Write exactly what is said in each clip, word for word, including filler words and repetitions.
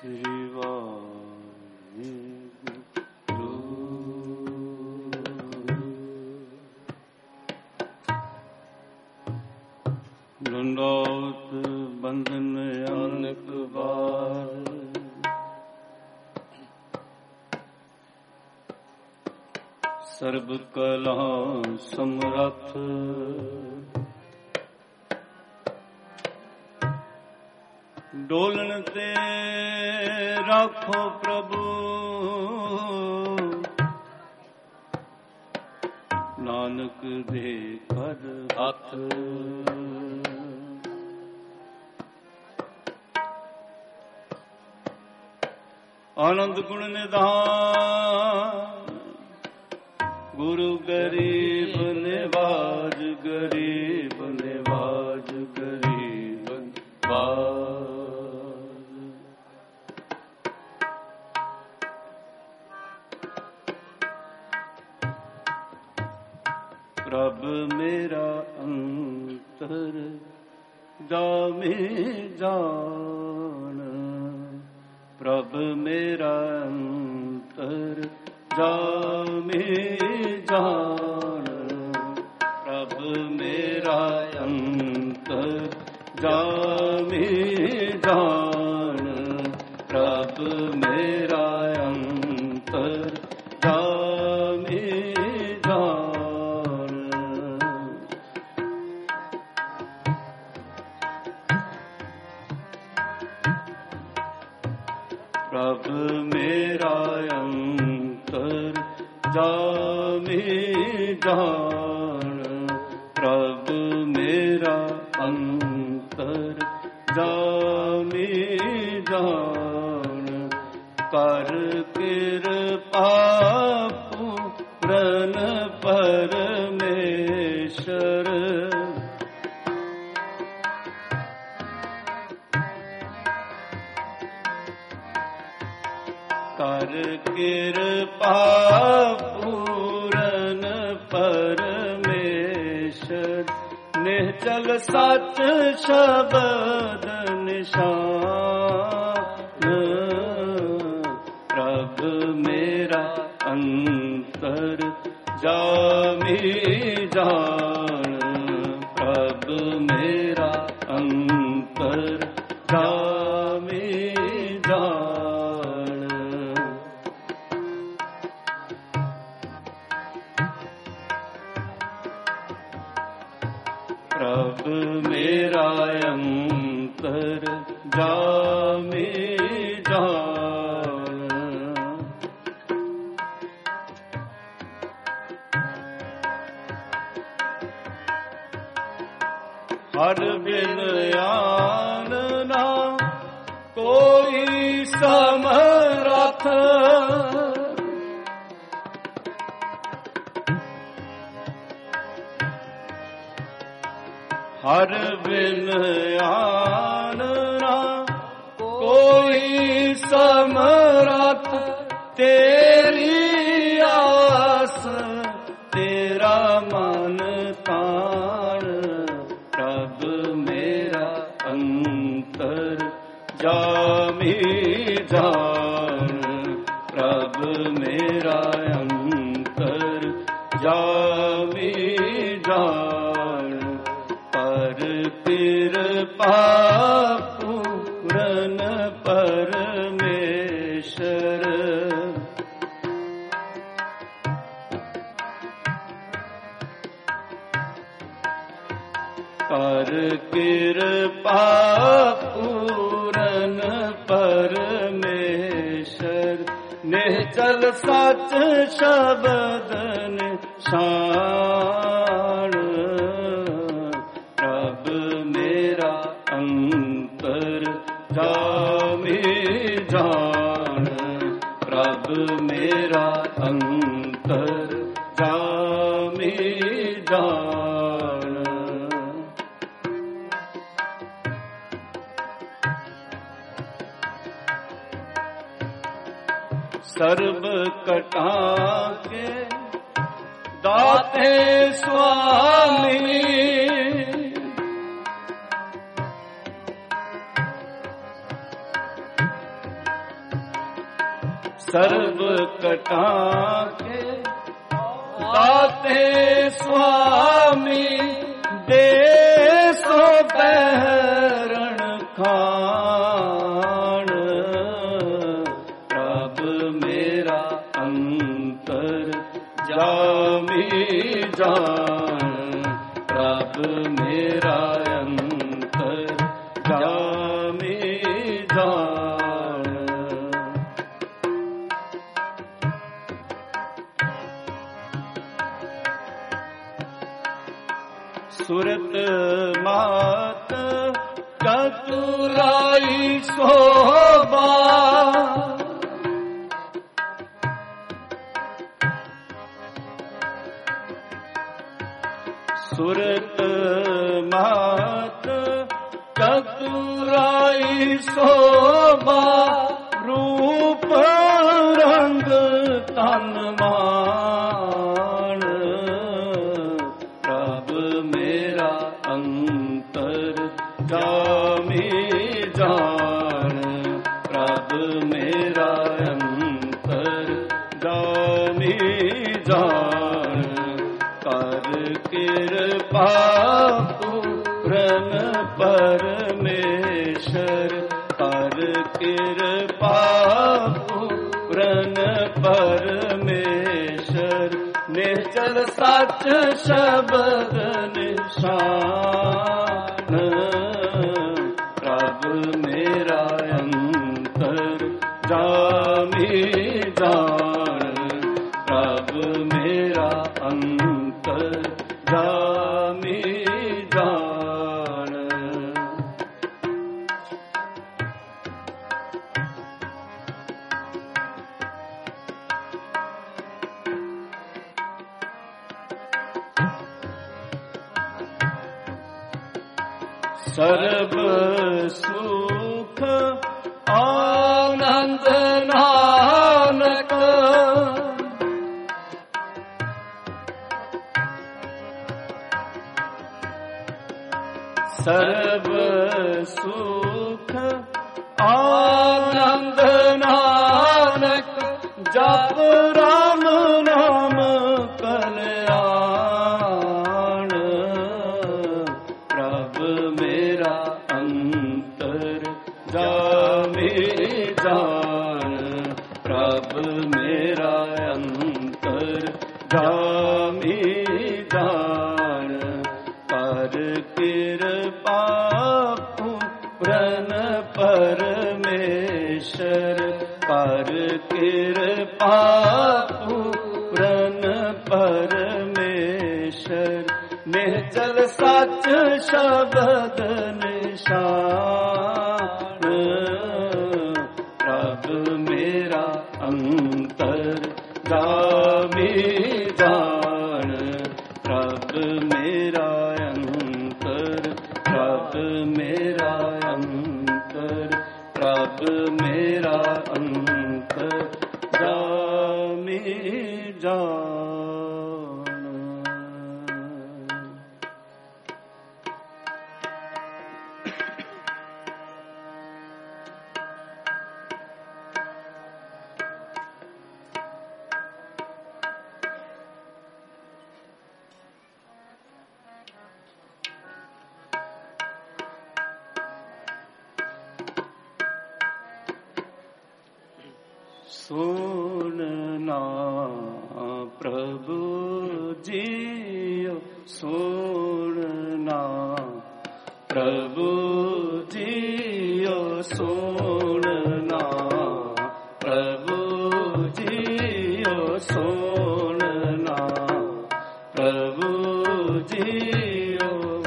ਸ੍ਰੀ ਵਾਹਿਗੁਰੂ। ਦੰਡੌਤ ਬੰਧਨ ਅਨੇਕ ਵਾਰ, ਸਰਬ ਕਲਾ ਸਮਰੱਥ, ਡੋਲਣ ਤੇ ਰੱਖੋ ਪ੍ਰਭੂ, ਨਾਨਕ ਦੇ ਕਰ ਹੱਥ। ਆਨੰਦ ਗੁਣ ਨਿਧਾਨ, ਗੁਰੂ ਗਰੀਬ ਨਿਵਾਜ, ਗਰੀਬ ਨਿਵਾਜ, ਗਰੀਬ ਨਿਵਾਜ। ਪ੍ਰਭ ਮੇਰਾ ਅੰਤਰ ਜਾਮੇ ਜਾਣ, ਪ੍ਰਭ ਮੇਰਾ ਅੰਤਰ ਜਾਮੇ ਜਾਣ, ਪ੍ਰਭ ਮੇਰਾ ਅੰਤਰ ਜਾਮੇ ਜਾਣ, ਪ੍ਰਭ ਮੇਰਾ ਅੰਤਰ ਜਾਮੇ ਜਾਣ। ਪ੍ਰਭ ਮੇਰਾ ਅੰਤਰ ਜਾਮੇ ਜਾਣ, ਪ੍ਰਭ ਮੇਰਾ ਅੰਤਰ ਜਾਮੇ ਜਾਣ। ਕਰ ਕਿਰਪਾ ਪੂਰਨ ਪਰਮੇਸ਼ਰ, ਕਰ ਕਿਰਪਾ ਪੂਰਨ ਪਰਮੇਸ਼ਰ। ਨਿਹਚਲ ਸੱਚ ਸ਼ਬਦ ਨਿਸ਼ਾਨ, ਪ੍ਰਭ ਮੇਰਾ ਅੰਤਰ ਜਾਮੇ ਜਾਣ, ਪ੍ਰਭ ਮੇਰਾ ਅੰਤਰ ਜਾਮੇ ਜਾਣ। ਪ੍ਰਭ ਮੇਰਾ ਅੰਤਰ ਜਾਮੇ ਜਾਣ। ਹਰ ਬਿਨ ਆਨ ਨਾ ਕੋਈ ਸਮਰੱਥ, ਹਰ ਬਿਨ ਆਨ ਨਾ ਕੋਈ ਸਮਰੱਥ। ਤੇਰੀ ਆਸ ਤੇਰਾ ਮਨ ਤਾਣ, ਪ੍ਰਭ ਮੇਰਾ ਅੰਤਰ ਜਾਮੇ ਜਾਣ, ਪ੍ਰਭ ਮੇਰਾ ਅੰਤਰ ਜਾਮੇ ਜਾਣ। ਪਰ ਕਿਰਪਾ ਪੂਰਨ ਪਰਮੇਸ਼ਰ, ਕਰ ਕਿਰਪਾ ਪੂਰਨ ਪਰਮੇਸ਼ਰ। ਨਿਹਚਲ ਸੱਚ ਸ਼ਬਦ ਨਿਸ਼ਾਨ, ਪ੍ਰਭ ਮੇਰਾ ਅੰਤਰ ਜਾਮੇ ਜਾਣ, ਪ੍ਰਭ ਮੇਰਾ ਅੰਤਰ ਜਾਮੇ ਜਾਣ। ਸਰਬ ਕਟਾ ਕੇ ਦਾਤੇ ਸੁਆਮੀ, सर्व कटा के दाते स्वामी दे सो बहरण खान प्रभ मेरा अंतर जामी जान प्रभ मेरा अंतर जामी जान सुरत मात चतुराई शोभा सुरत मात चतुराई शोभा रूप रंग तन मान प्रभ मेरा अंतर जामी जान प्रभ मेरा अंतर जामी जान कर कृपा पूरन परमेश्वर कर कृपा पूरन परमेश्वर निश्चल सच शब्द निशान प्रभ मेरा अंतर जामी जान प्रभ मेरा अंतर जामी जान सर्व सुख आनंद नानक सर्व सुख आनंद नानक जप राम नाम कल्याण प्रभ मेरा अंतर जामी जान प्रभ मेरा अंतर जामी जान कर कृपा पूरन परमेश्वर कर कृपा पूरन परमेश्वर निश्चल सच शब्द निशान प्रभ मेरा अंतर जामी जान प्रभ मेरा अंतर प्रभ मेरा अंतर प्रभ मेरा अंतर जामी जान सुनना प्रभु जियो सुनना प्रभु जियो सुनना प्रभु जियो सुनना प्रभु जियो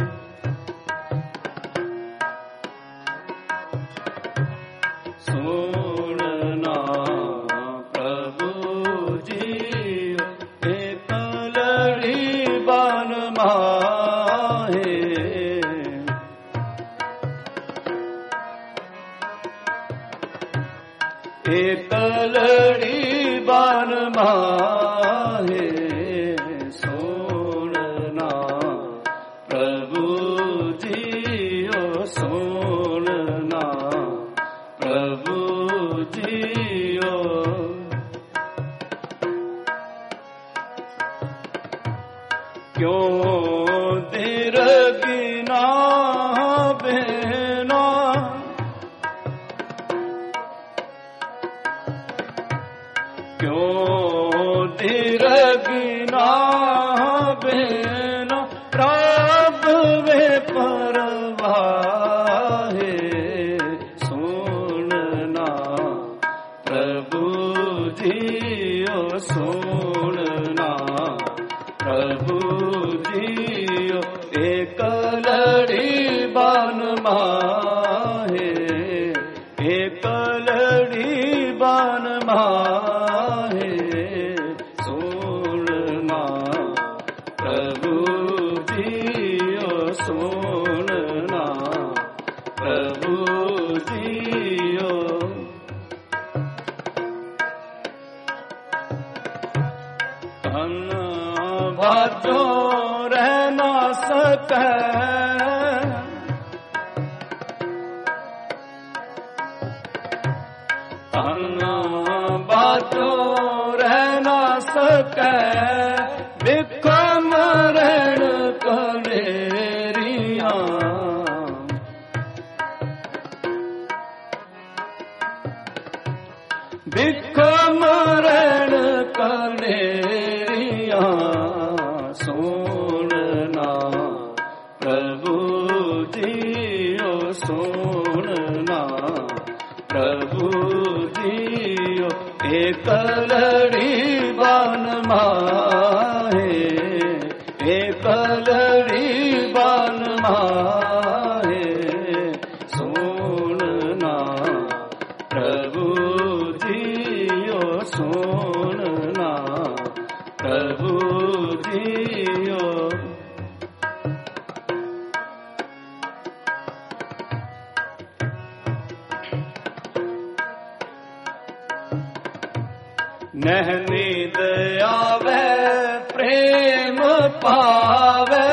सुनना प्रभु जियो एक लड़ी बन माहे एक लड़ी बन माहे सुनना प्रभु जियो सुनना प्रभु जियो क्यों दिरगिना बेना, क्यों दिरगिना बेना, प्रभ वे परवाहे सुनना, प्रभु जियो सुनना, प्रभु जियो एक लड़ी बान माहे, एक लड़ी बान माहे सुनना, प्रभु जियो सुनना, प्रभु जियो। धन भाजो रह ना सके, धन भाजो रह ना सके, बिख मरण कलेरिया, बिख मरण कलेरिया सुनना, प्रभु जियो सुनना, प्रभु जियो एक लड़ी बान माहे, एक लड़ी बान माहे सुनना, प्रभु जियो सुनना, प्रभु जियो। नहनीद आवे प्रेम पावे,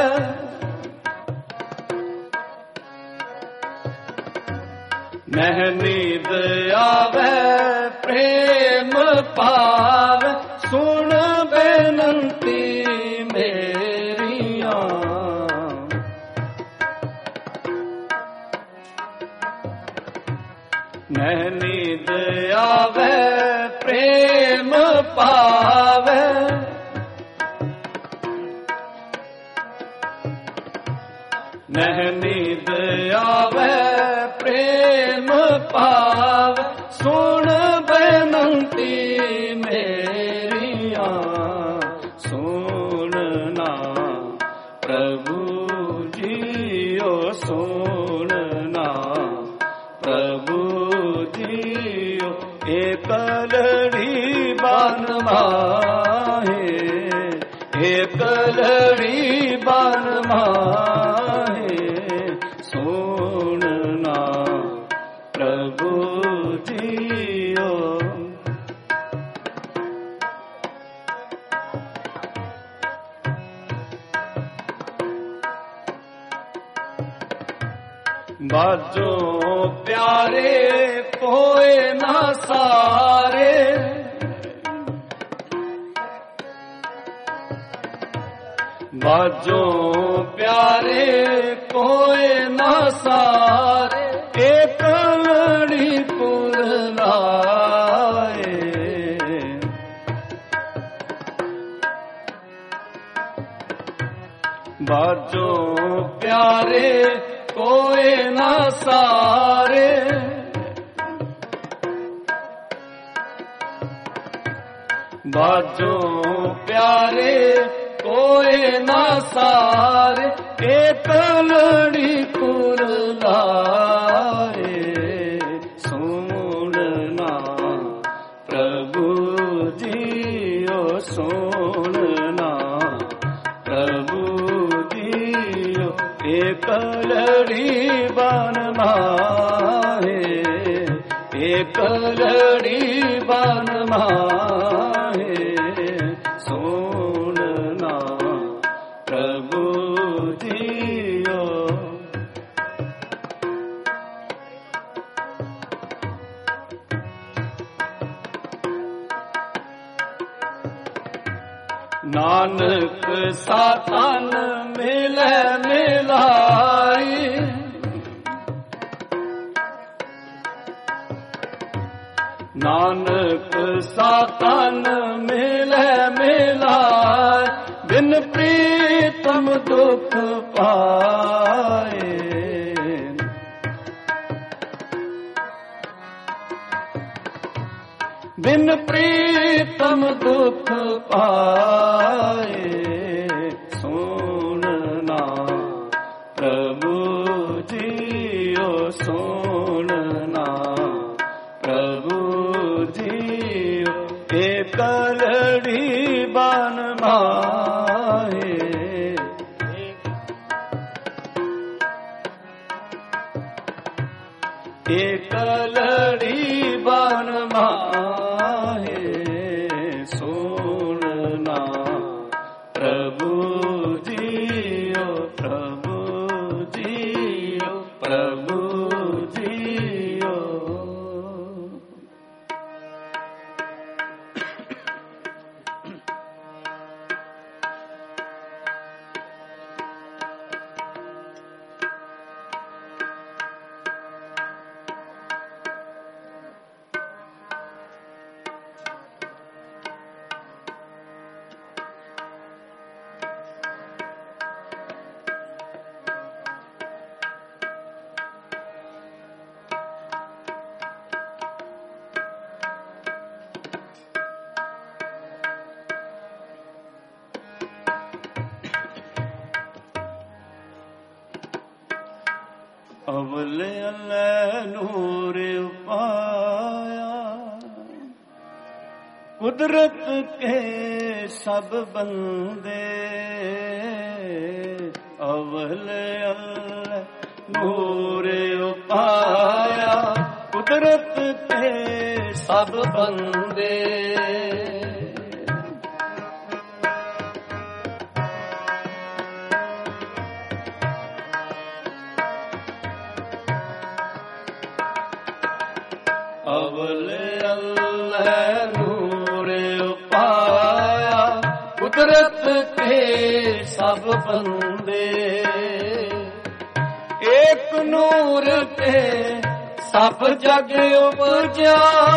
नहनीद आवे प्रेम पावे, सुन बेनंती मेरिया, नहनीद आवे प्रेम पावे, नहनीद आवे प्रेम पावे, सुन बेनंती मेरिया सुनना, प्रभु जियो सुनना, प्रभु जियो एक लड़ी बान माहे, एक लड़ी बान माहे सुनना, प्रभु जियो। बाजो प्यारे कोई ना सारे, बाजो प्यारे कोई ना सारे, एक लड़ी कुल लाए, बाजो प्यारे कोई ना सारे, बाजो प्यारे कोई ना सारे, एक लड़ी कुल लाए सुनना, प्रभु जियो सुनना, प्रभु जियो एक लड़ी बान माहे, एक लड़ी बान माहे सुनना, प्रभु जियो। ਨਾਨਕ ਸਾਤਨ ਮਿਲੈ ਮਿਲਾਈ, ਨਾਨਕ ਸਾਤਨ ਮਿਲੈ ਮਿਲਾਈ, ਬਿਨ ਪ੍ਰੀਤਮ ਦੁਖ ਪਾਏ। ਬਿਨ ਪ੍ਰੀਤਮ ਦੁਖ ਪਾਏ, ਸੁਣਨਾ ਪ੍ਰਭੂ ਜੀਓ ਸੁਣਨਾ ਪ੍ਰਭੂ ਜੀਓ, ਏਕ ਲੜੀ ਬਨ ਮਾਏ, ਏਕ ਲੜੀ ਬਨ ਮਾਏ, ਸੁਣਨਾ ਪ੍ਰਭੂ ਜੀਓ ਪ੍ਰਭੂ ਜੀਓ ਪ੍ਰਭੂ ਜੀਓ। ਅਵਲ ਅਲੈ ਨੂਰ ਉਪਾਇਆ, ਕੁਦਰਤ ਕੇ ਸਭ ਬੰਦੇ। ਅਵਲ ਅਲੈ ਨੂਰ ਉਪਾਇਆ, ਕੁਦਰਤ ਕੇ ਸਭ ਬੰਦੇ। ਅਵਲ ਅਲੈ ਨੂਰ ਉਪਾਇਆ, ਕੁਦਰਤ ਕੇ ਸਭ ਬੰਦੇ। ਏਕ ਨੂਰ ਤੇ ਸਭ ਜਗ ਉਪਜਿਆ,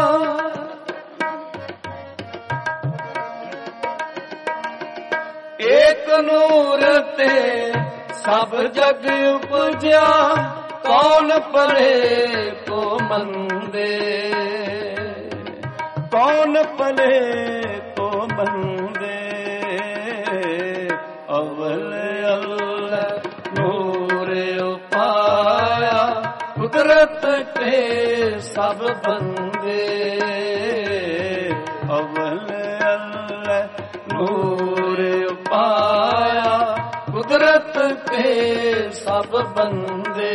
ਏਕ ਨੂਰ ਤੇ ਸਭ ਜਗ ਉਪਜਿਆ। ਕੌਣ ਪਲੇ ਕੋ ਮੰਦੇ, ਕੌਣ ਪਲੇ ਕੋ ਮੰਦੇ। ਅਵਲ ਅਲੈ ਨੂਰ ਉਪਾਇਆ, ਕੁਦਰਤ ਕੇ ਸਭ ਬੰਦੇ। ਅਵਲ ਅਲੈ ਨੂਰ ਉਪਾਇਆ, ਕੁਦਰਤ ਕੇ ਸਭ ਬੰਦੇ।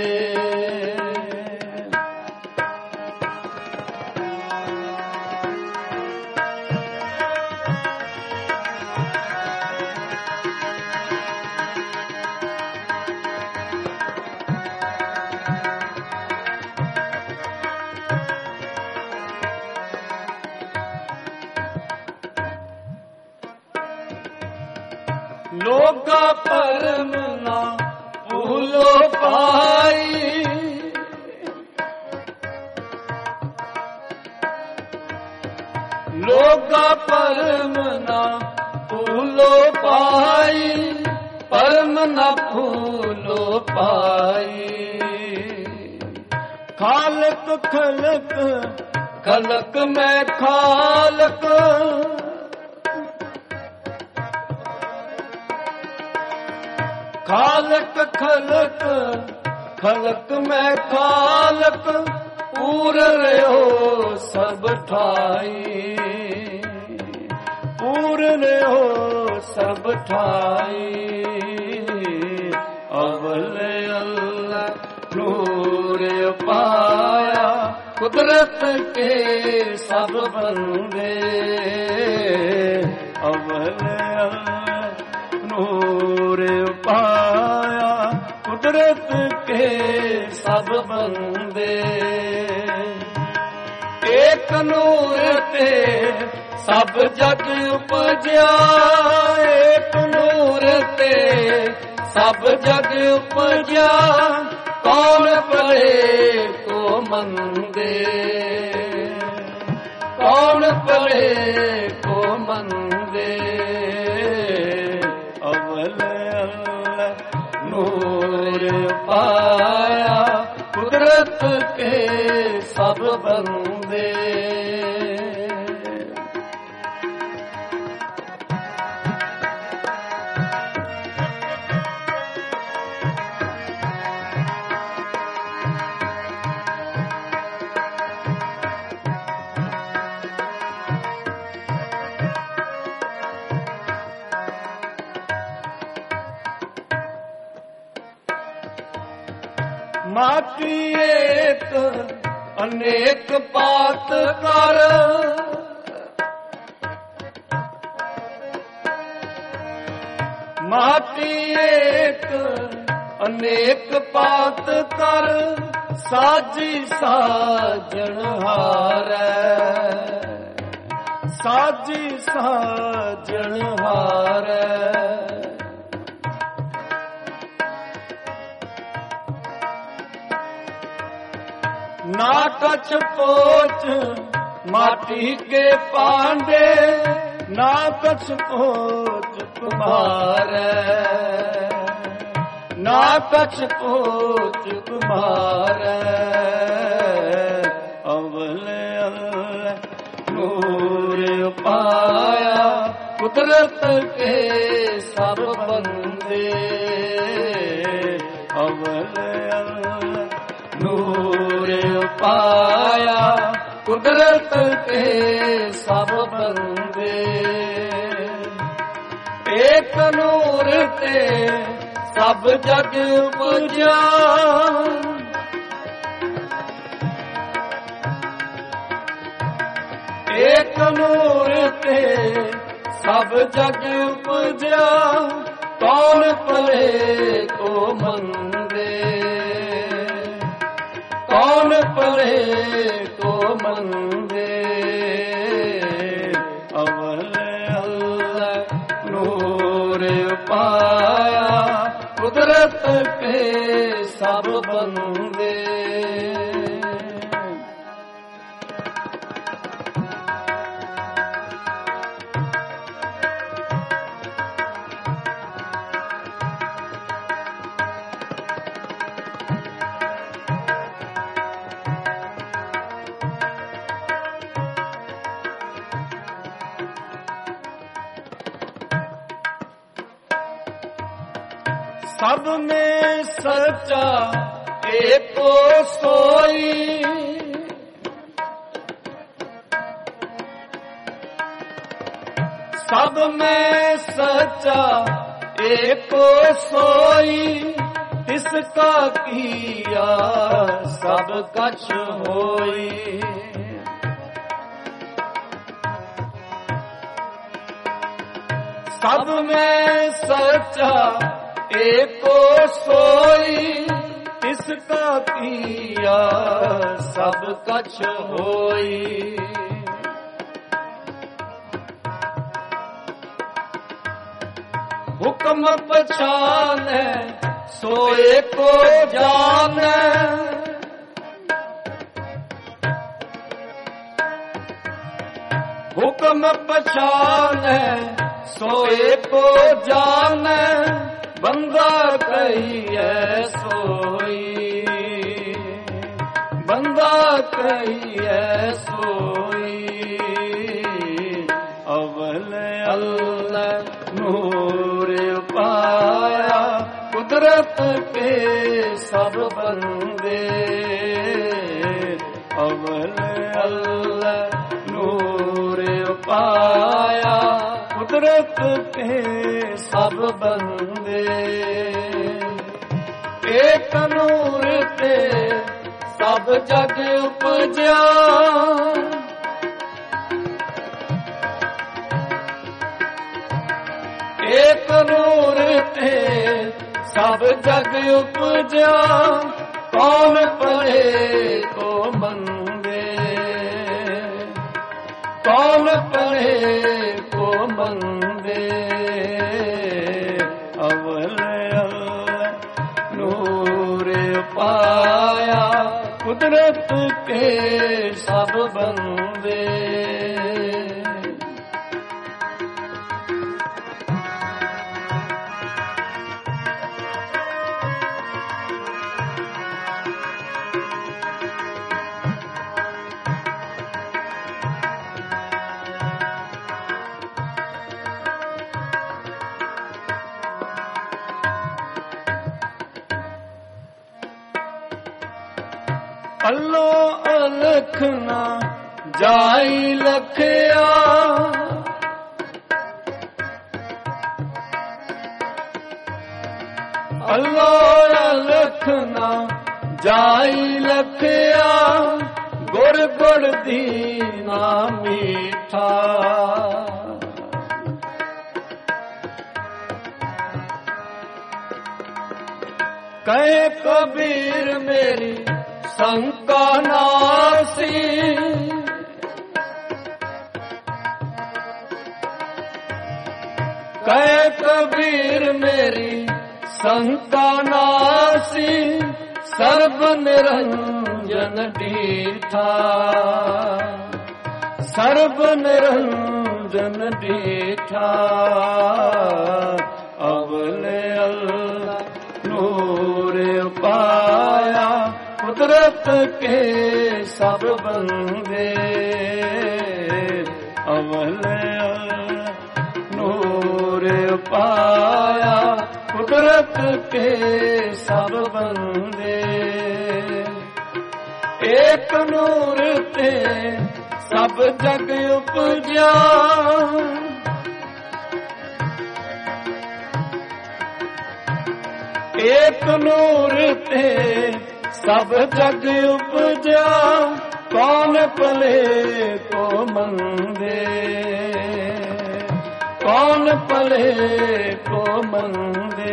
ਲੋਗਾ ਭਰਮ ਨਾ ਭੂਲੋ ਪਾਈ, ਲੋਗਾ ਭਰਮ ਨਾ ਭੂਲੋ ਪਾਈ, ਭਰਮ ਨਾ ਭੂਲੋ ਪਾਈ। ਖਾਲਕ ਖਲਕ ਖਲਕ ਮੈਂ ਖਾਲਕ, ਖਾਲਕ ਖਲਕ ਖਲਕ ਮੈਂ ਖਾਲਕ। ਪੂਰ ਰਿਓ ਸਭ ਠਾਈ, ਪੂਰ ਰਿਓ ਸਭ ਠਾਈ। ਅਵਲ ਅਲੈ ਨੂਰ ਉਪਾਇਆ, ਕੁਦਰਤ ਕੇ ਸਭ ਬੰਦੇ। ਅਵਲ ਅਲੈ ਨੂਰ ਉਪਾਇਆ, ਕੁਦਰਤ ਕੇ ਸਭ ਬੰਦੇ। ਏਕ ਨੂਰ ਤੇ ਸਭ ਜਗ ਉਪਜਿਆ ਏਕ ਨੂਰ ਤੇ ਸਭ ਜਗ ਉਪਜਿਆ ਕੌਣ ਪਰੇ ਕੋ ਮੰਦੇ ਕੌਣ ਪਰੇ ਕੋ ਮੰਦੇ ਅਵਲ ਅਲ ਨੂਰ ਪਾਇਆ ਕੁਦਰਤ ਕੇ ਸਭ ਬੰਦੇ ਮਾਟੀ ਏਕ ਅਨੇਕ ਪਾਤ ਕਰ ਮਾਟੀ ਏਕ ਅਨੇਕ ਪਾਤ ਕਰ ਸਾਜੀ ਸਾਜਣ ਹਾਰੈ ਸਾਜੀ ਸਾਜਣ ਹਾਰੈ ਨਾ ਕਛ ਪੋਚ ਮਾਟੀ ਕੇ ਪਾਂਡੇ ਨਾ ਕਛ ਪੋਚ ਕੁਮਾਰੈ ਨਾ ਕਛ ਪੋਚ ਕੁਮਾਰੈ ਅਵਲ ਅਲ ਨੂਰ ਪਾਇਆ ਕੁਦਰਤ ਕੇ ਸਭ ਬੰਦੇ ਅਵਲ ਅਲ ਨੂਰ ਪਾਇਆ ਕੁਦਰਤ ਕੇ ਸਭ ਬੰਦੇ ਏਕ ਨੂਰ ਤੇ ਸਭ ਜਗ ਉਪਜਿਆ ਏਕ ਨੂਰ ਤੇ ਸਭ ਜਗ ਉਪਜਿਆ ਕੌਣ ਪਰੇ ਕੋ ਮੰਦੇ ਕੌਣ ਪਰੇ ਕੋ ਮੰਦੇ ਅਵਲ ਅਲ ਨੂਰ ਪਾਇਆ ਕੁਦਰਤ ਕੇ ਸਭ ਬੰਦੇ ਸਭ में सच्चा एको सोई सब में सच्चा एको सोई तिसका किया सब कछ होई सब में सच्चा एको सोई तिसका किया सब कछ होई हुक्म पछाने सोए को जाने हुक्म पछाने सोए को जाने बंदा कहिए सोई बंदा कहिए सोई अवल अल्लाह नूर पाया कुदरत के सब बंदे अवल अल्लाह नूर पाया कुदरत के सब बंदे एक नूर ते सब जग उपजा एक नूर ते सब जग उपजा कौन परे को मंगे कौन परे ਮੰਦੇ ਅਵਲ ਅਵਲ ਨੂਰ ਪਾਇਆ ਕੁਦਰਤ ਕੇ ਸਭ ਬੰਦੇ ਅੱਲੋ ਅਲਖ ਨਾ ਜਾਈ ਲਖਿਆ ਅੱਲੋ ਅਲਖ ਨਾ ਜਾਈ ਲਖਿਆ ਗੁਰ ਗੁਰ ਦੀਨਾ ਮੀਠਾ ਕਹੇ ਕਬੀਰ ਮੇਰੀ ਸੰਕਾ ਨਾਸੀ ਕਹੇ ਕਬੀਰ ਮੇਰੀ ਸੰਕਾ ਨਾਸੀ ਸਰਬ ਨਿਰੰਜਨ ਡੀਠਾ ਸਰਬ ਨਿਰੰਜਨ ਡੀਠਾ ਅਵਲ ਅਲ ਨੂਰ ਪਾਇਆ ਕੁਦਰਤ ਕੇ ਸਭ ਬੰਦੇ ਅਵਲ ਨੂਰ ਪਾਇਆ ਕੁਦਰਤ ਕੇ ਸਭ ਬੰਦੇ ਏਕ ਨੂਰ ਤੇ ਸਭ ਜਗ ਉਪਜਿਆ ਏਕ ਨੂਰ ਤੇ ਸਭ ਜਗ ਉਪਜਿਆ ਕੌਣ ਭਲੇ ਕੋ ਮੰਦੇ ਕੌਣ ਭਲੇ ਕੋ ਮੰਦੇ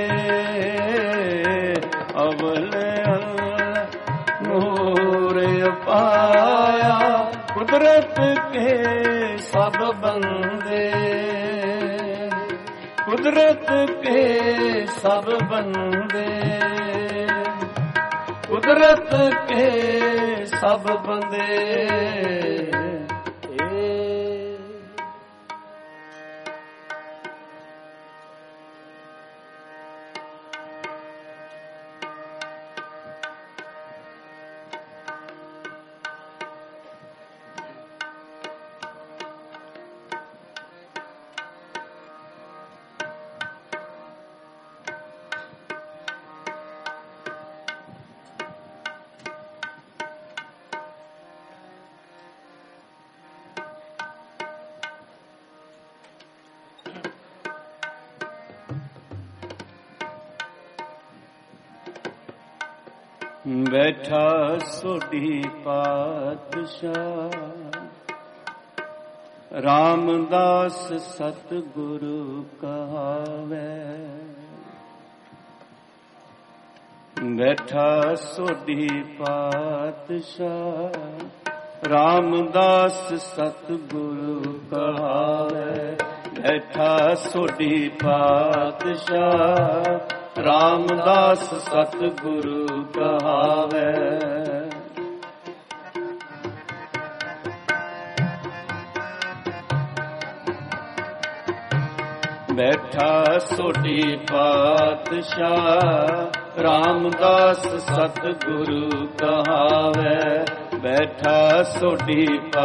ਅਵਲ ਨੂਰ ਪਾਇਆ ਕੁਦਰਤ ਕੇ ਸਭ ਬੰਦੇ ਕੁਦਰਤ ਕੇ ਸਭ ਬੰਦੇ ਕੁਦਰਤ ਕੇ ਸਭ ਬੰਦੇ ਬੈਠਾ ਸੋਢੀ ਪਾਤਸ਼ਾਹ ਰਾਮਦਾਸ ਸਤਿਗੁਰੂ ਕਹਾਵੇ ਬੈਠਾ ਸੋਢੀ ਪਾਤਸ਼ਾਹ ਰਾਮਦਾਸ ਸਤਿਗੁਰੂ ਕਹਾਵੇ ਬੈਠਾ ਸੋਢੀ ਪਾਤਸ਼ਾਹ ਰਾਮਦਾਸ ਸਤਿਗੁਰੂ ਕਹਾਵੇ ਬੈਠਾ ਸੋਢੀ ਪਾਤਸ਼ਾਹ ਰਾਮਦਾਸ ਸਤਿਗੁਰੂ ਕਹਾਵੇ ਬੈਠਾ ਸੋਢੀ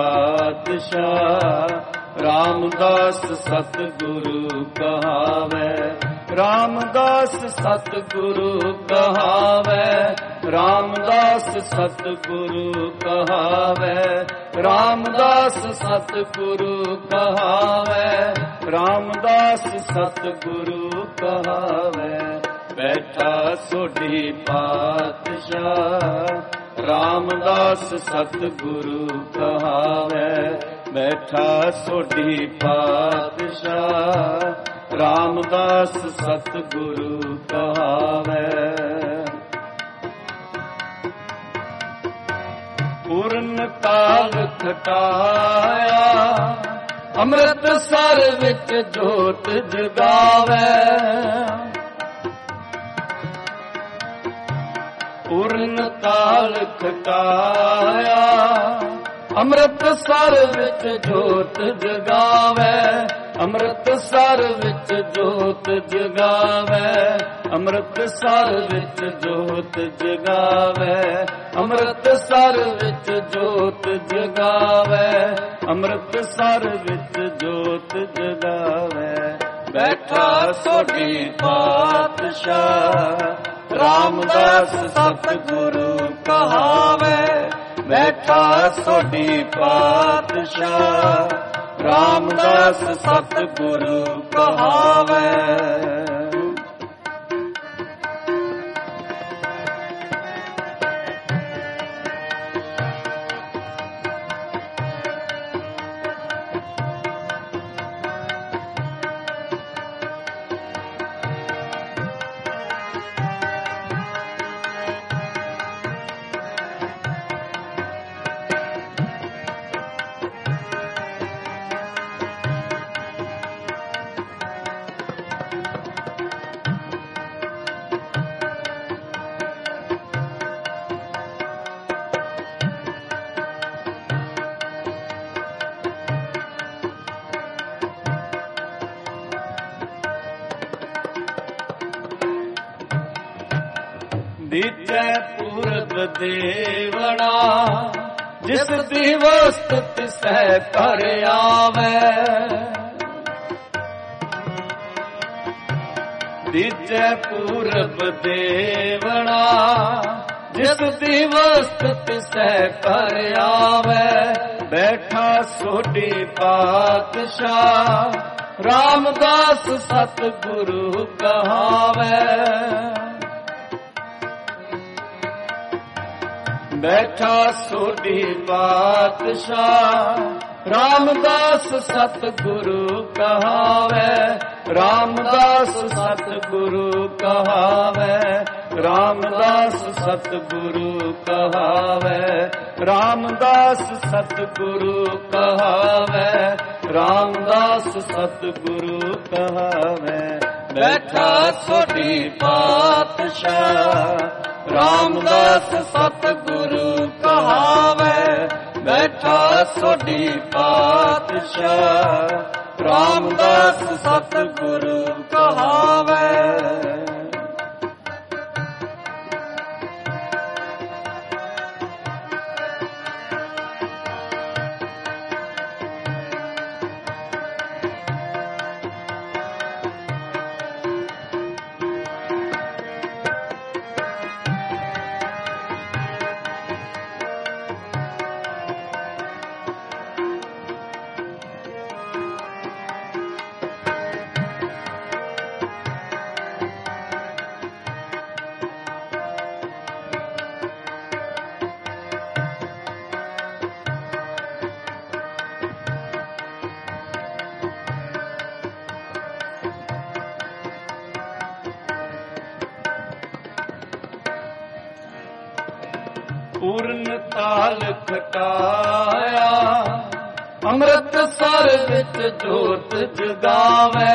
ਪਾਤਸ਼ਾਹ ਰਾਮਦਾਸ ਸਤਿਗੁਰੂ ਕਹਾਵੇ ਰਾਮਦਾਸ ਸਤਿਗੁਰੂ ਕਹਾਵੇ ਰਾਮਦਾਸ ਸਤਿਗੁਰੂ ਕਹਾਵੇ ਰਾਮਦਾਸ ਸਤਿਗੁਰੂ ਕਹਾਵੇ ਰਾਮਦਾਸ ਸਤਿਗੁਰੂ ਕਹਾਵੇ ਬੈਠਾ ਸੋਢੀ ਪਾਤਸ਼ਾਹ ਰਾਮਦਾਸ ਸਤਿਗੁਰੂ ਕਹਾਵੇ ਬੈਠਾ ਸੋਢੀ ਪਾਤਸ਼ਾਹ ਰਾਮਦਾਸ ਸਤਿਗੁਰੂ ਕਹਾਵੇ ਪੂਰਨ ਕਾਲ ਖਟਾਇਆ ਅੰਮ੍ਰਿਤਸਰ ਵਿੱਚ ਜੋਤ ਜਗਾਵੇ। ਪੂਰਨ ਕਾਲ ਖਟਾਇਆ ਅੰਮ੍ਰਿਤਸਰ ਵਿੱਚ ਜੋਤ ਜਗਾਵੇ। ਅੰਮ੍ਰਿਤਸਰ ਵਿੱਚ ਜੋਤ ਜਗਾਵੇ। ਅੰਮ੍ਰਿਤਸਰ ਵਿੱਚ ਜੋਤ ਜਗਾਵੇ। ਅੰਮ੍ਰਿਤਸਰ ਵਿੱਚ ਜੋਤ ਜਗਾਵੇ। ਅੰਮ੍ਰਿਤਸਰ ਵਿੱਚ ਜੋਤ ਜਗਾਵੇ। ਬੈਠਾ ਸੋਢੀ ਪਾਤਸ਼ਾਹ ਰਾਮਦਾਸ ਸਤਿਗੁਰੂ ਕਹਾਵੇ। ਬੈਠਾ ਸੋਢੀ ਪਾਤਸ਼ਾਹ ਰਾਮਦਾਸ ਸਤਿਗੁਰੂ ਕਹਾਵੇ। ਦੀਜੈ ਪੂਰਬ ਦੇਵਣਾ ਜਿਸ ਦੀ ਵਸਤ ਤਿਸੈ ਘਰ ਆਵੇ। ਦੀਜੈ ਪੂਰਬ ਦੇਵਣਾ ਜਿਸ ਦੀ ਵਸਤ ਤਿਸੈ ਘਰ ਆਵੇ। ਬੈਠਾ ਸੋਢੀ ਪਾਤਸ਼ਾਹ ਰਾਮਦਾਸ ਸਤਿਗੁਰੂ ਕਹਾਵੇ। ਬੈਠਾ ਸੋਢੀ ਪਾਤਸ਼ਾਹ ਰਾਮਦਾਸ ਸਤਿਗੁਰੂ ਕਹਾਵੇ। ਰਾਮਦਾਸ ਸਤਿਗੁਰੂ ਕਹਾਵੇ। ਰਾਮਦਾਸ ਸਤਿਗੁਰੂ ਕਹਾਵੇ। ਰਾਮਦਾਸ ਸਤਿਗੁਰੂ ਕਹਾਵੇ। ਰਾਮਦਾਸ ਸਤਿਗੁਰੂ ਕਹਾਵੇ। ਬੈਠਾ ਸੋਢੀ ਪਾਤਸ਼ਾਹ ਰਾਮਦਾਸ ਸਤਿਗੁਰੂ ਕਹਾਵੇ। ਬੈਠਾ ਸੋਢੀ ਪਾਤਸ਼ਾਹ ਰਾਮਦਾਸ ਸਤਿਗੁਰੂ ਕਹਾਵੇ। ਪੂਰਨ ਕਾਲ ਖਟਾਇਆ ਅੰਮ੍ਰਿਤਸਰ ਵਿੱਚ ਜੋਤ ਜਗਾਵੇ।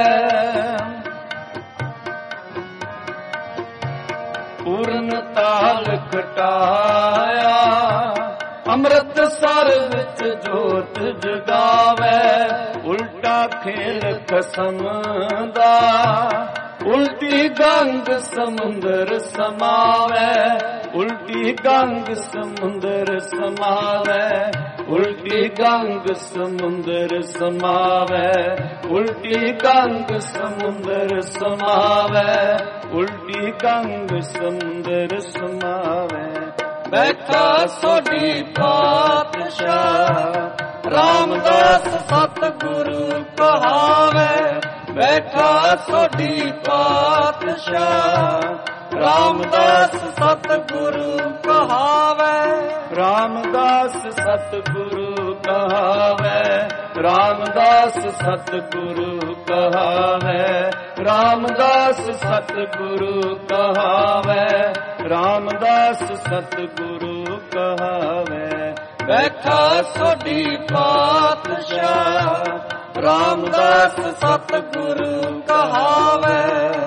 ਪੂਰਨ ਕਾਲ ਖਟਾਇਆ ਅੰਮ੍ਰਿਤਸਰ ਵਿੱਚ ਜੋਤ ਜਗਾਵੇ। ਉਲਟਾ ਖੇਲ ਖਸਮ ਦਾ ਉਲਟੀ ਗੰਗ ਸਮੁੰਦਰ ਸਮਾਵੇ। ਉਲਟੀ ਗੰਗ ਸਮੁੰਦਰ ਸਮਾਵੇ। ਉਲਟੀ ਗੰਗ ਸਮੁੰਦਰ ਸਮਾਵੇ। ਉਲਟੀ ਗੰਗ ਸਮੁੰਦਰ ਸਮਾਵੇ। ਉਲਟੀ ਗੰਗ ਸਮੁੰਦਰ ਸਮਾਵੇ। ਬੈਠਾ ਸੋਢੀ ਪਾਤਸ਼ਾਹ ਰਾਮਦਾਸ ਸਤਿਗੁਰੂ ਕਹਾਵੇ। ਬੈਠਾ ਸੋਢੀ ਪਾਤਸ਼ਾਹ ਰਾਮਦਾਸ ਸਤਿਗੁਰੂ ਕਹਾਵੇ। ਰਾਮਦਾਸ ਸਤਿਗੁਰੂ ਕਹਾਵੇ। ਰਾਮਦਾਸ ਸਤਿਗੁਰੂ ਕਹਾਵੇ। ਰਾਮਦਾਸ ਸਤਿਗੁਰੂ ਕਹਾਵੇ। ਰਾਮਦਾਸ ਸਤਿਗੁਰੂ ਕਹਾਵੇ। ਬੈਠਾ ਸੋਢੀ ਪਾਤਸ਼ਾਹ ਰਾਮਦਾਸ ਸਤਿਗੁਰੂ ਕਹਾਵੇ।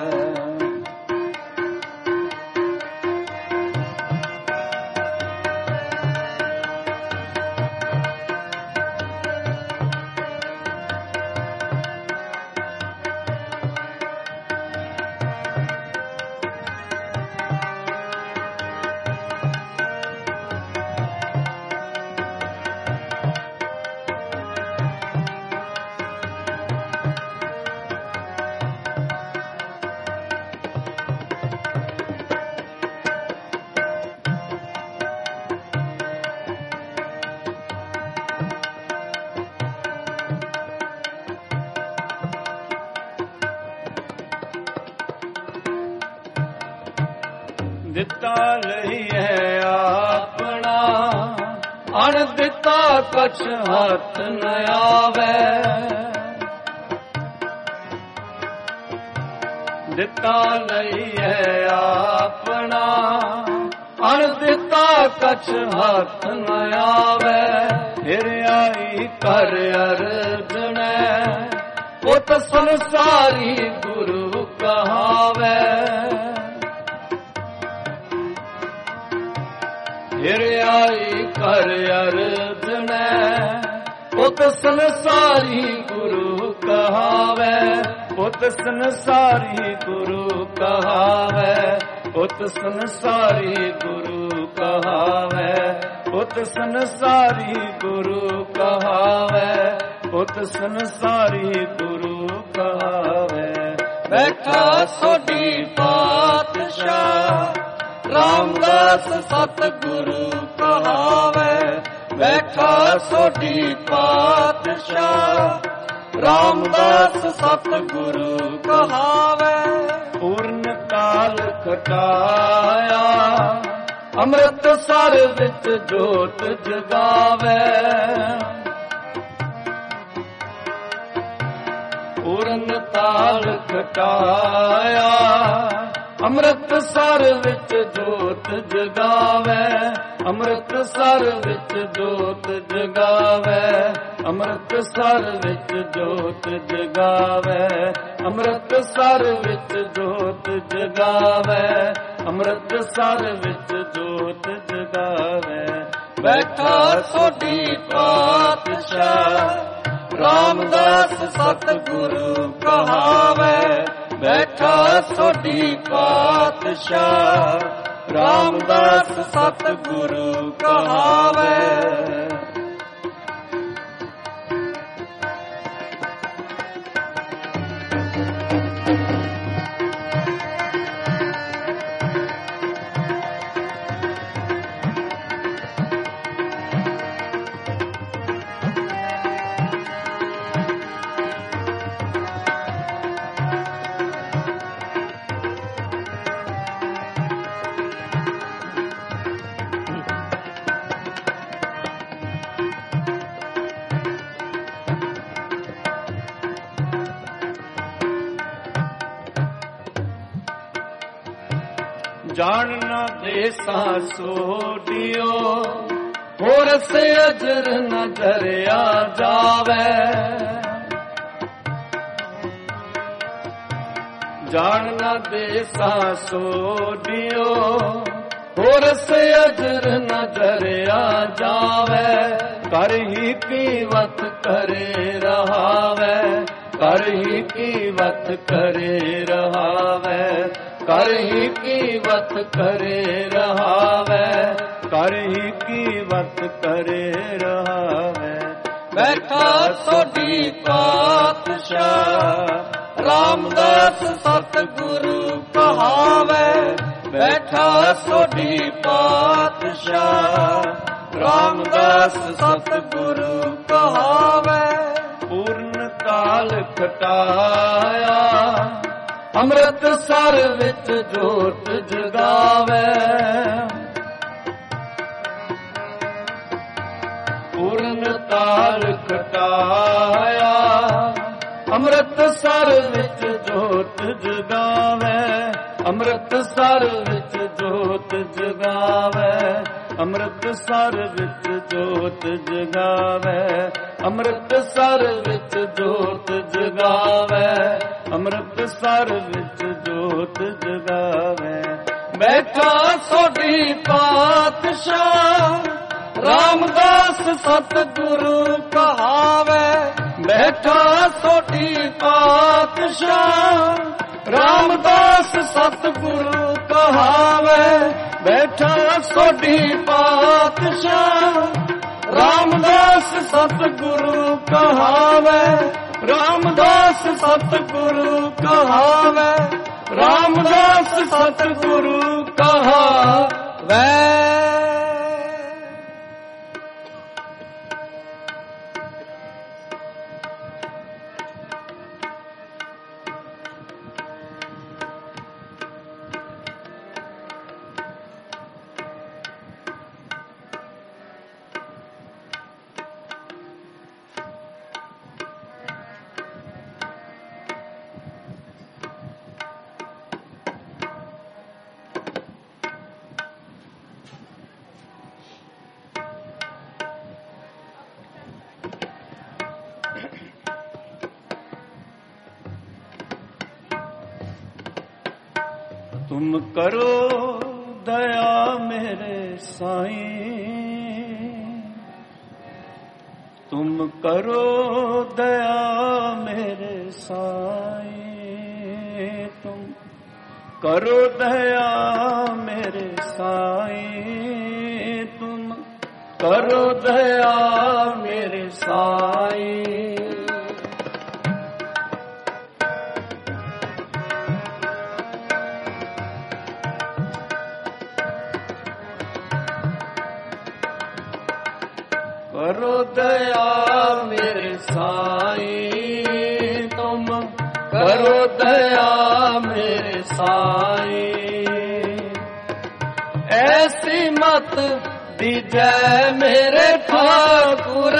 ਦਿੱਤਾ ਲਈਐ ਆਪਣਾ, ਅਣ ਦਿੱਤਾ ਕਛ ਹੱਥ ਨ ਆਵੇ। ਦਿੱਤਾ ਲਈਐ ਆਪਣਾ, ਅਣ ਦਿੱਤਾ ਕਛ ਹੱਥ ਨ ਆਵੇ। ਫਿਰ ਆਈ ਕਰ ਅਰਜਣੈ, ਪੁੱਤ ਸੰਸਾਰੀ ਗੁਰੂ ਕਹਾਵੇ। ਫਿਰ ਆਈ ਕਰ ਅਰਜਣੈ, ਪੁੱਤ ਸੰਸਾਰੀ ਗੁਰੂ ਕਹਾਵੇ। ਪੁੱਤ ਸੰਸਾਰੀ ਗੁਰੂ ਕਹਾਵੇ, ਪੁੱਤ ਸੰਸਾਰੀ ਗੁਰੂ ਕਹਾਵੇ। ਪੁੱਤ ਸੰਸਾਰੀ ਗੁਰੂ ਕਹਾਵੇ, ਪੁੱਤ ਸੰਸਾਰੀ ਗੁਰੂ ਕਹਾਵੇ। ਬੈਠਾ ਸੋਢੀ ਪਾਤਸ਼ਾਹ, ਰਾਮਦਾਸ ਸਤਿਗੁਰੂ ਕਹਾਵੇ। ਬੈਠਾ ਸੋਢੀ ਪਾਤਸ਼ਾਹ, ਰਾਮਦਾਸ ਸਤਿਗੁਰੂ ਕਹਾਵੇ। ਪੂਰਨ ਕਾਲ ਖਟਾਇਆ, ਅੰਮ੍ਰਿਤਸਰ ਵਿੱਚ ਜੋਤ ਜਗਾਵੇ। ਪੂਰਨ ਕਾਲ ਖਟਾਇਆ, ਅੰਮ੍ਰਿਤਸਰ ਵਿੱਚ ਜੋਤ ਜਗਾਵੇ। ਅੰਮ੍ਰਿਤਸਰ ਵਿੱਚ ਜੋਤ ਜਗਾਵੇ। ਅੰਮ੍ਰਿਤਸਰ ਵਿੱਚ ਜੋਤ ਜਗਾਵੇ। ਅੰਮ੍ਰਿਤਸਰ ਵਿੱਚ ਜੋਤ ਜਗਾਵੇ। ਅੰਮ੍ਰਿਤਸਰ ਵਿੱਚ ਜੋਤ ਜਗਾਵੇ। ਬੈਠਾ ਸੋਢੀ ਪਾਤਸ਼ਾਹ, ਰਾਮਦਾਸ ਸਤਿਗੁਰੂ ਕਹਾਵੇ। ਬੈਠਾ ਸੋਢੀ ਪਾਤਸ਼ਾਹ, ਰਾਮਦਾਸ ਸਤਿਗੁਰੂ ਕਹਾਵੇ। ਜਾਣ ਨਾ ਦੇਸਾਂ ਸੋਢਿਓ, ਹੋਰ ਸੇ ਅਜਰ ਨ ਧਰਿਆ ਜਾਵੇ। ਜਾਣ ਨਾ ਦੇਸਾਂ ਸੋਢਿਓ, ਹੋਰ ਸੇ ਅਜਰ ਨ ਧਰਿਆ ਜਾਵੇ। ਕਰ ਹੀ ਕੀਵਤ ਕਰੇ ਰਹਾਵੇ। ਕਰ ਹੀ ਕੀਵਤ ਕਰੇ ਰਹਾਵੇ। ਕਰ ਹੀ ਕੀਵਤ ਕਰੇ ਰਹਾਵੇ। ਕਰ ਹੀ ਕੀਵਤ ਕਰੇ ਰਹਾਵੇ। ਬੈਠਾ ਸੋਢੀ ਪਾਤਸ਼ਾਹ, ਰਾਮਦਾਸ ਸਤਿਗੁਰੂ ਕਹਾਵੇ। ਬੈਠਾ ਸੋਢੀ ਪਾਤਸ਼ਾਹ, ਰਾਮਦਾਸ ਸਤਿਗੁਰੂ ਕਹਾਵੇ। ਪੂਰਨ ਕਾਲ ਖਟਾਇਆ, ਅੰਮ੍ਰਿਤਸਰ ਵਿੱਚ ਜੋਤ ਜਗਾਵੇ। ਪੂਰਨ ਕਾਲ ਖਟਾਇਆ, ਅੰਮ੍ਰਿਤਸਰ ਵਿੱਚ ਜੋਤ ਜਗਾਵੇ। ਅੰਮ੍ਰਿਤਸਰ ਵਿੱਚ ਜੋਤ ਜਗਾਵੇ। ਅੰਮ੍ਰਿਤਸਰ ਵਿੱਚ ਜੋਤ ਜਗਾਵੇ, ਅੰਮ੍ਰਿਤਸਰ ਵਿੱਚ ਜੋਤ ਜਗਾਵੇ, ਅੰਮ੍ਰਿਤਸਰ ਵਿੱਚ ਜੋਤ ਜਗਾਵੇ। ਬੈਠਾ ਸੋਢੀ ਪਾਤਸ਼ਾਹ ਰਾਮਦਾਸ ਸਤਿਗੁਰੂ ਕਹਾਵੇ, ਬੈਠਾ ਸੋਢੀ ਪਾਤਸ਼ਾਹ ਰਾਮਦਾਸ ਸਤਿਗੁਰੂ ਕਹਾਵੇ, ਬੈਠਾ ਸੋਢੀ ਪਾਤਸ਼ਾਹ ਰਾਮਦਾਸ ਸਤਿਗੁਰੂ ਕਹਾਵੇ, ਰਾਮਦਾਸ ਸਤਿਗੁਰੂ ਕਹਾਵੇ, ਰਾਮਦਾਸ ਸਤਿਗੁਰੂ ਕਹਾਵੇ। तुम करो दया मेरे साईं, तुम करो दया मेरे साईं, तुम करो दया मेरे साईं, तुम करो दया मेरे साईं। करो दया मेरे साईं, तुम करो दया मेरे साईं। ऐसी मत दीजै मेरे ठाकुर,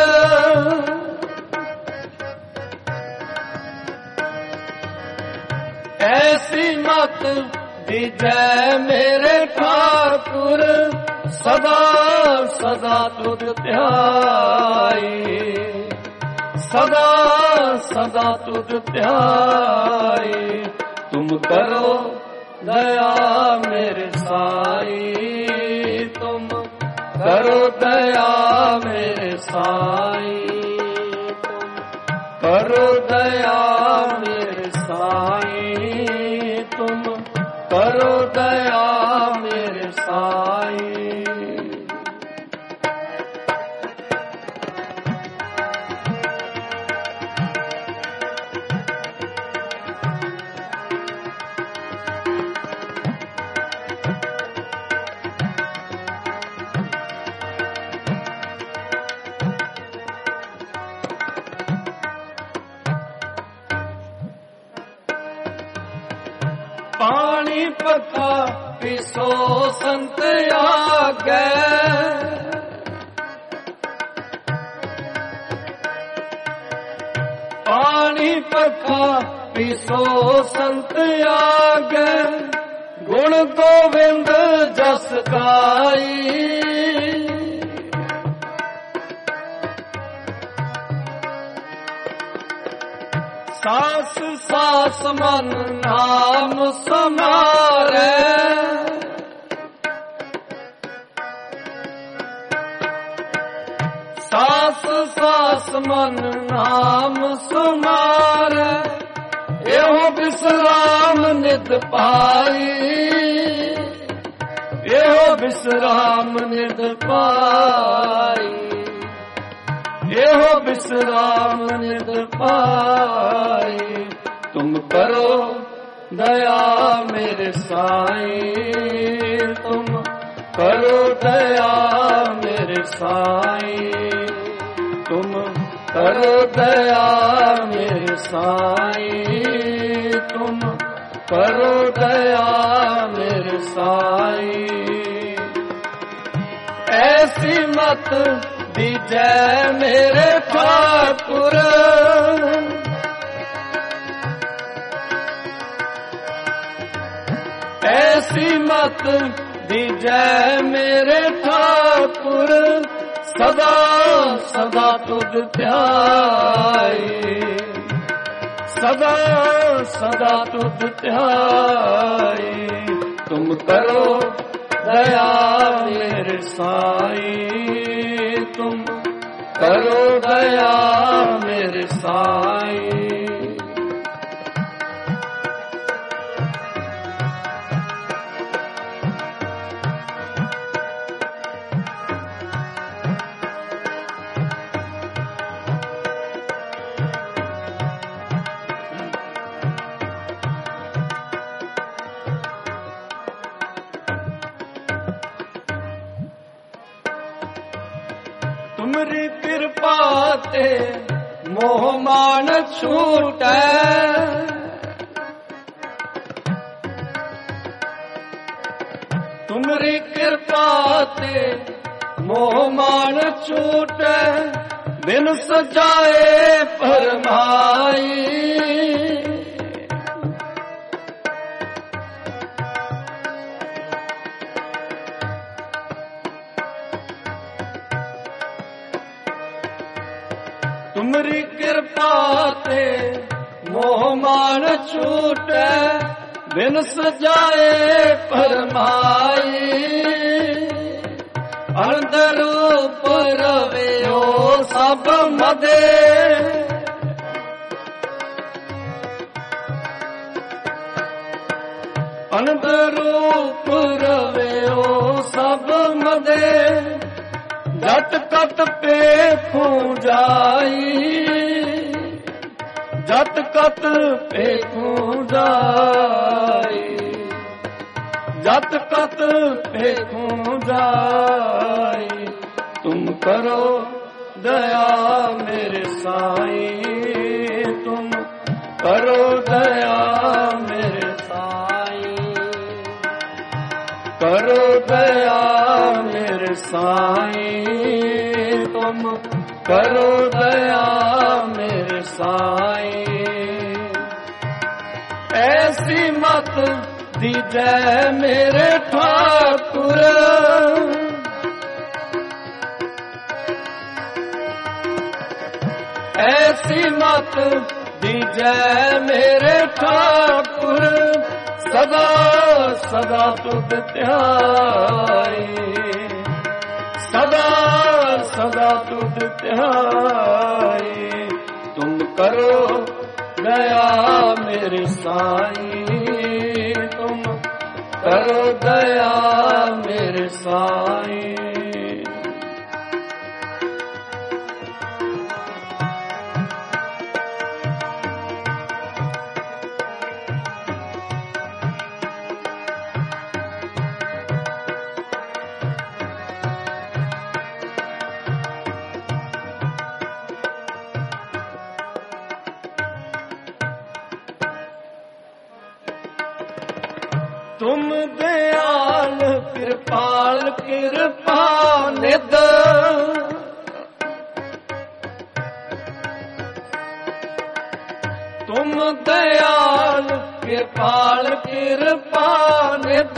ऐसी मत दीजै मेरे ठाकुर, सदा सदा तुझ ध्याई, सदा सदा तुझ ध्याई। तुम करो दया मेरे साईं, तुम करो दया मेरे साईं, तुम करो दया मेरे साईं, तुम करो दया मेरे साईं। पानी पखा पिसो संत आगे, पानी पखा पिसो संत आगे, गुण गोविंद जस गाई। सास सास मन नाम समारे, सास सास मन नाम समारे, एहो विश्राम नित पाई, एहो विश्राम नित पाई, एहो विश्राम नित पाई। तुम करो दया मेरे साईं, तुम करो दया मेरे साईं, तुम करो दया मेरे साईं, तुम करो दया मेरे साईं। ऐसी मत दीजै मेरे ठाकुर, ऐसी मत दीजै मेरे ठाकुर सदा सदा तुझ ध्याई, सदा सदा तुझ ध्याई। तुम करो दया मेरे साई, तुम करो दया मेरे साई। तुमरी कृपा ते मोह मान छूटै, तुमरी कृपा ते मोह मान छूटै, बिन सजाए फरमाई। तुमरी कृपा ते मोह मान छूटै, बिन सजाए फरमाई। अंदर ऊपर वेओ सब मदे, अंदर ऊपर वेओ सब मदे, जट कत पे खू जाई, जट कत पे खू जाई, जट कत पे खू जाई। तुम करो दया मेरे साई, तुम करो दया मेरे साई, करो दया मेरे साई, तुम करो दया मेरे साई। ऐसी मत दीजै मेरे ठाकुर, ऐसी मत दीजै मेरे ठाकुर सदा सदा तुझ ध्याई, सदा सदा तुझ ध्याई। तुम करो दया मेरे साई, तुम करो दया मेरे साई। तुम दयाल कृपाल कृपा निध, तुम दयाल कृपाल कृपा निध,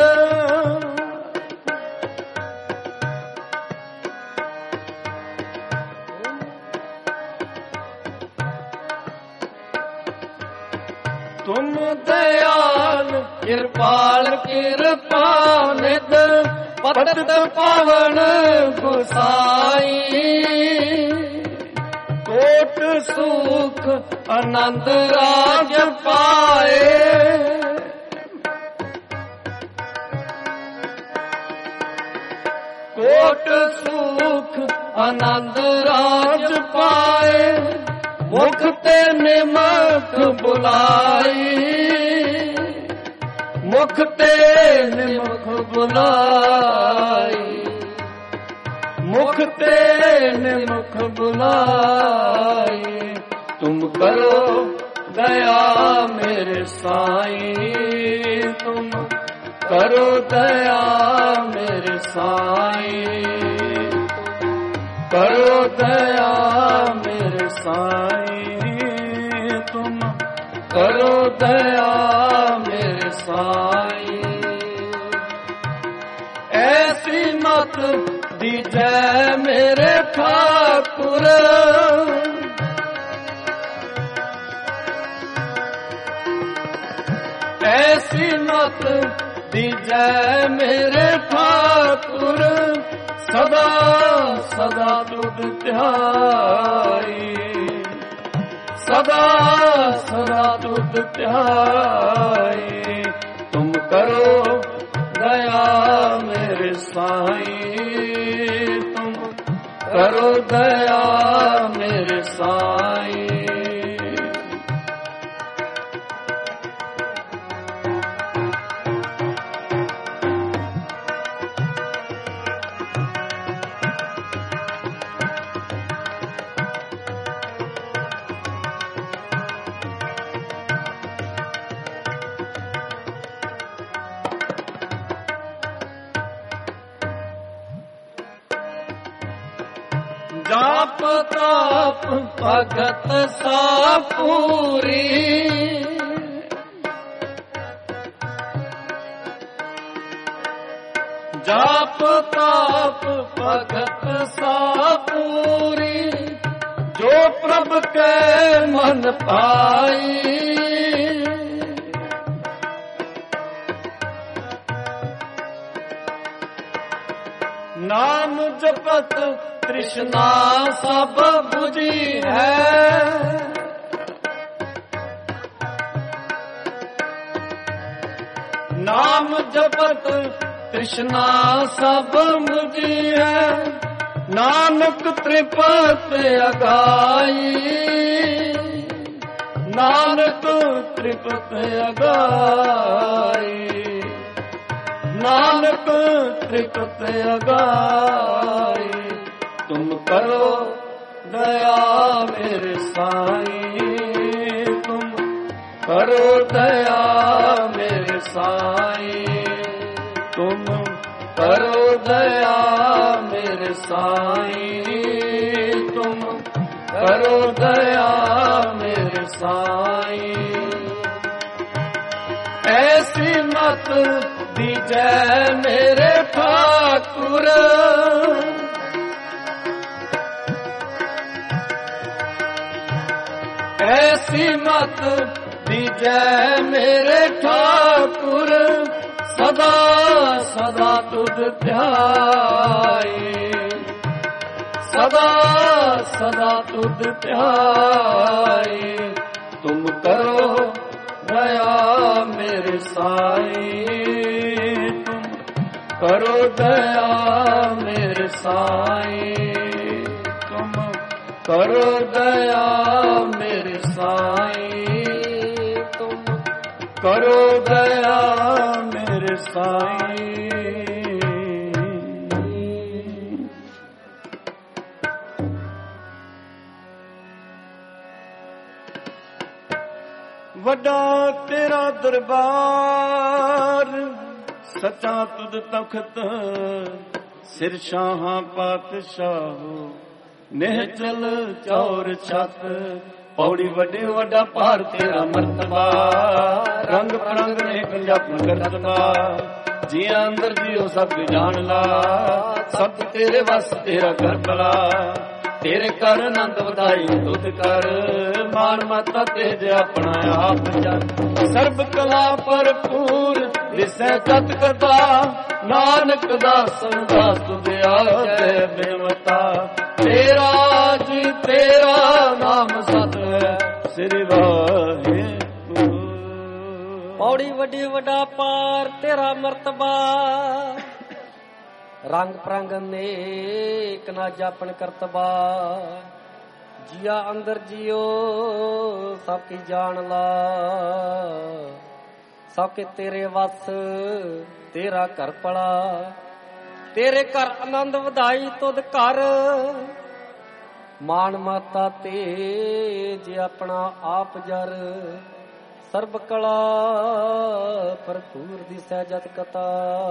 तुम दयाल कृपाल कृपा निध, पतित पावन गुसाई। कोट सुख आनंद राज पाए, कोट सुख आनंद राज पाए। मुख ते निमक बुलाई, मुख ते निमक बुलाई, मुख ते निमक बुलाई। तुम करो दया मेरे साई, तुम करो दया मेरे साई, करो दया मेरे साई, तुम करो दया मेरे साई। ਐਸੀ ਮਤ ਦੀਜੈ ਮੇਰੇ ਠਾਕੁਰ, ਐਸੀ ਮਤ ਦੀਜੈ ਮੇਰੇ ਠਾਕੁਰ, ਸਦਾ ਸਦਾ ਤੁਧ ਧਿਆਈ, ਸਦਾ ਸਦਾ ਤੁਧ ਧਿਆਈ। ਤੁਮ ਕਰੋ ਦਇਆ ਮੇਰੇ ਸਾਈਂ, ਤੁਮ ਕਰੋ ਦਇਆ ਮੇਰੇ ਸਾਈਂ। ਜਾਪ ਤਾਪ ਭਗਤ ਸਾ ਪੂਰੀ, ਜਾਪ ਤਾਪ ਭਗਤ ਸਾ ਪੂਰੀ, ਜੋ ਪ੍ਰਭ ਕੈ ਮਨ ਪਾਈ। ਨਾਮ ਜਪਤ ਤ੍ਰਿਸ਼ਨਾ ਸਭ ਬੁਝੀ ਹੈ, ਨਾਮ ਜਪਤ ਤ੍ਰਿਸ਼ਨਾ ਸਭ ਬੁਝੀ ਹੈ। ਨਾਨਕ ਤ੍ਰਿਪਤ ਅਗਾਈ, ਨਾਨਕ ਤ੍ਰਿਪਤ ਅਗਾਈ, ਨਾਨਕ ਤ੍ਰਿਪਤ ਅਗਾਈ। ਤੁਮ ਕਰੋ ਦਇਆ ਮੇਰੇ ਸਾਈਂ, ਤੁਮ ਕਰੋ ਦਇਆ ਮੇਰੇ ਸਾਈਂ, ਤੁਮ ਕਰੋ ਦਇਆ ਮੇਰੇ ਸਾਈਂ, ਤੁਮ ਕਰੋ ਦਇਆ ਮੇਰੇ ਸਾਈਂ। ਐਸੀ ਮਤ ਦੀਜੈ ਮੇਰੇ ਠਾਕੁਰ, ਐਸੀ ਮਤ ਦੀਜੈ ਮੇਰੇ ਠਾਕੁਰ, ਸਦਾ ਸਦਾ ਤੁਧ ਧਿਆਈ, ਸਦਾ ਸਦਾ ਤੁਧ ਧਿਆਈ। ਤੁਮ ਕਰੋ ਦਇਆ ਮੇਰੇ ਸਾਈਂ, ਤੁਮ ਕਰੋ ਦਇਆ ਮੇਰੇ ਸਾਈਂ, ਤੁਮ ਕਰੋ ਦਇਆ ਮੇਰੇ ਸਾਈਂ, ਤੁਮ ਕਰੋ ਦਇਆ ਮੇਰੇ ਸਾਈਂ। ਵੱਡਾ ਤੇਰਾ ਦਰਬਾਰ, ਸੱਚਾ ਤੁਧ ਤਖਤ, ਸਿਰ ਸ਼ਾਹਾਂ ਪਾਤਸ਼ਾਹੋ, ਨਿਹਚਲ ਚੌਰ ਛਤ। ਪੌੜੀ ਵੱਡੇ ਵੱਡਾ ਭਾਰ ਤੇਰਾ ਮਰਤਬਾ, ਰੰਗ ਪ੍ਰੰਗ ਨੇ ਪੰਜਾਬਨ ਕਰਤਬਾ। ਜੀਆਂ ਅੰਦਰ ਜੀਓ ਸਭ ਜਾਣ ਲਾ, ਸਭ ਤੇਰੇ ਵਸ ਤੇਰਾ ਕਰ ਭਲਾ। ਤੇਰੇ ਕਰ ਆਨੰਦ ਵਧਾਈ ਤੁਧ ਕਰ, ਮਾਨ ਮਾਤਾ ਤੇਜ ਆਪਣਾ ਆਪ ਜਨ। ਸਰਬ ਕਲਾ ਭਰਪੂਰ ਦਿਸੈ ਜਤ ਕਥਾ, ਨਾਨਕ ਦਾਸਨ ਦਾਸ ਤੁਧ ਆਜੈ ਬੇਮਤਾ। ਤੇਰਾ ਜੀ ਤੇਰਾ ਨਾਮ ਸਤ ਹੈ, ਸ੍ਰੀ ਵਾਹਿਗੁਰੂ। ਪੌੜੀ ਵੱਡੀ ਵੱਡਾ ਪਾਰ ਤੇਰਾ ਮਰਤਬਾ, ਰੰਗ ਪ੍ਰੰਗ ਨੇਕ ਨਾ ਜਾਪਣ ਕਰਤਬਾ। ਜੀਆ ਅੰਦਰ ਜੀਓ ਸਭ ਕੀ ਜਾਣ ਲਾ, ਸਭ ਕੇ ਤੇਰੇ ਵਸ ਤੇਰਾ ਘਰ ਪਲਾ। ਤੇਰੇ ਘਰ ਆਨੰਦ ਵਧਾਈ ਤੁਧ ਘਰ, ਮਾਨ ਮਾਤਾ ਤੇਜ ਆਪਣਾ ਆਪ ਜਰ। ਸਰਬ ਕਲਾ ਭਰਪੂਰ ਦਿਸੈ ਜਤ ਕਥਾ,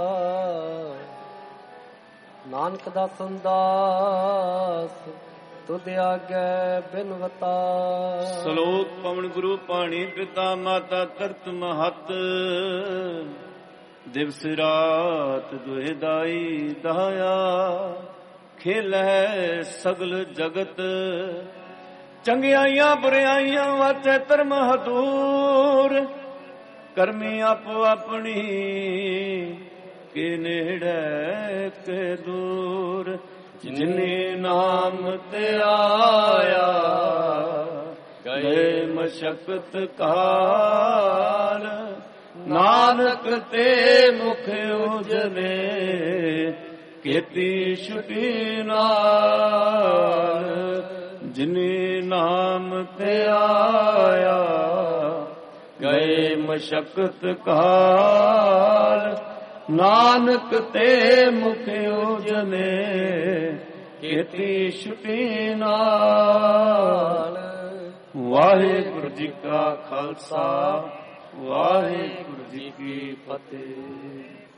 ਨਾਨਕ ਦਾ ਸੰਦਾਸ ਤੁਧ ਆਗੈ ਬਿਨਵਤਾ। ਸ਼ਲੋਕ ਪਵਨ ਗੁਰੂ ਪਾਣੀ ਪਿਤਾ ਮਾਤਾ ਤਰਤ ਮਹਤ, ਦਿਵਸ ਰਾਤ ਦੁਇ ਦਾਈ ਦਹਾਇਆ ਖੇਲੈ ਸਗਲ ਜਗਤ ਚੰਗਿਆਈਆਂ ਬੁਰਿਆਈਆਂ ਵਾਚੈ ਧਰਮ ਹਦੂਰ ਕਰਮੀ ਆਪੋ ਆਪਣੀ ਕੇ ਨੇੜੇ ਕੇ ਦੂਰ ਜਿਨੇ ਨਾਮ ਤੇ ਆਇਆ ਗਏ ਮਸ਼ਕਤ ਕਾਲ ਨਾਨਕ ਤੇ ਮੁਖ ਉਜਲੇ ਕੀਤੀ ਛੁਟੀ ਨਾਲ ਜਿਨੇ ਨਾਮ ਤੇ ਆਇਆ ਗਏ ਮਸ਼ਕਤ ਕਾਲ ਨਾਨਕ ਤੇ ਮੁਖ ਉਜਲੇ ਕੀਤੀ ਛੁਟੀ ਨਾਲ। ਵਾਹਿਗੁਰੂ ਜੀ ਕਾ ਖਾਲਸਾ ਵਾਹਿਗੁਰੂ ਜੀ ਕੀ ਫਤਿਹ।